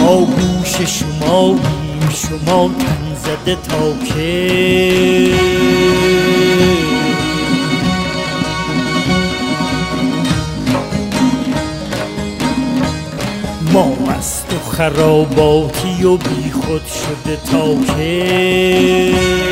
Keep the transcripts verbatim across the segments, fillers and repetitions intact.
ما گوش شماییم شما تن زده تا که ما مست و خراباتی و بی خود شده تا که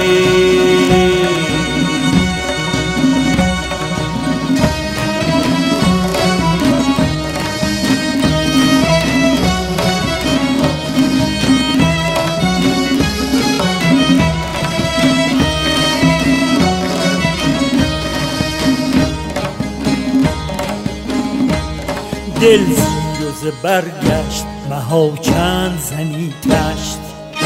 دل زیر و زبر گشت مها چند زنی تشت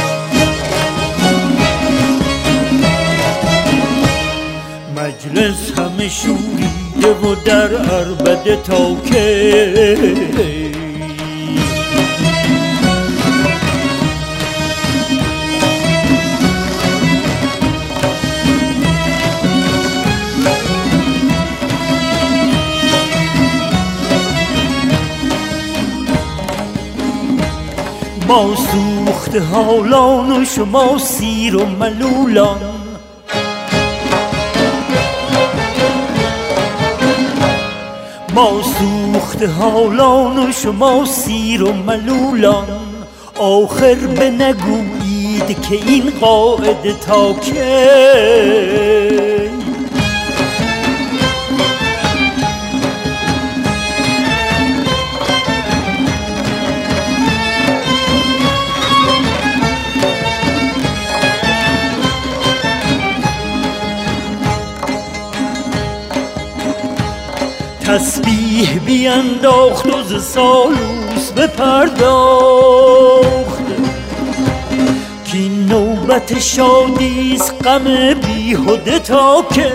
مجلس همه شوریده و در عربده تا که ما سوخت حالان و شما سیر و ملولان ما سوخت حالان و شما سیر و ملولان آخر به نگویید که این قاعده تا کی تسبیح بینداخت و ز سالوس بپرداخت کی نوبت شادیست غم بیهوده تا که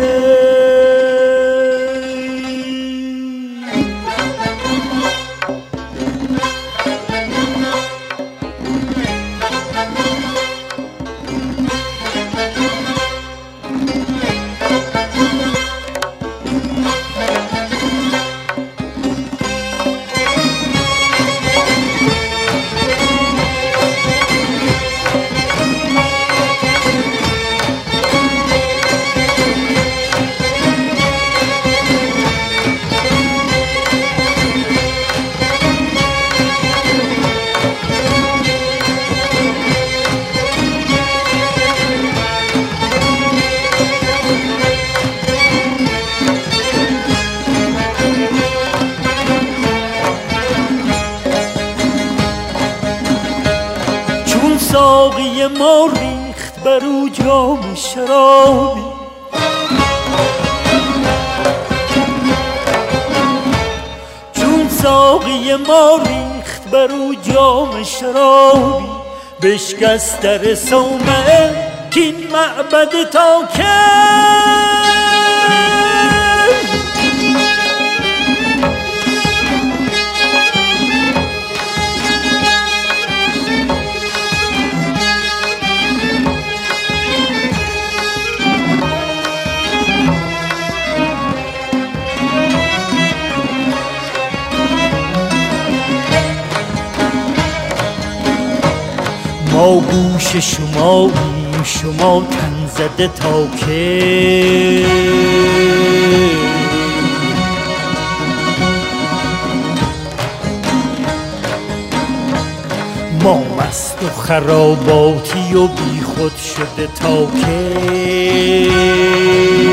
ساقی ما ریخت بر او جام شرابی چون ساقی ما ریخت بر او جام شرابی بشکست در صومعه کین معبد تا که ما گوش شماییم شما تن زده تا که ما مست و خراباتی و بی خود شده تا که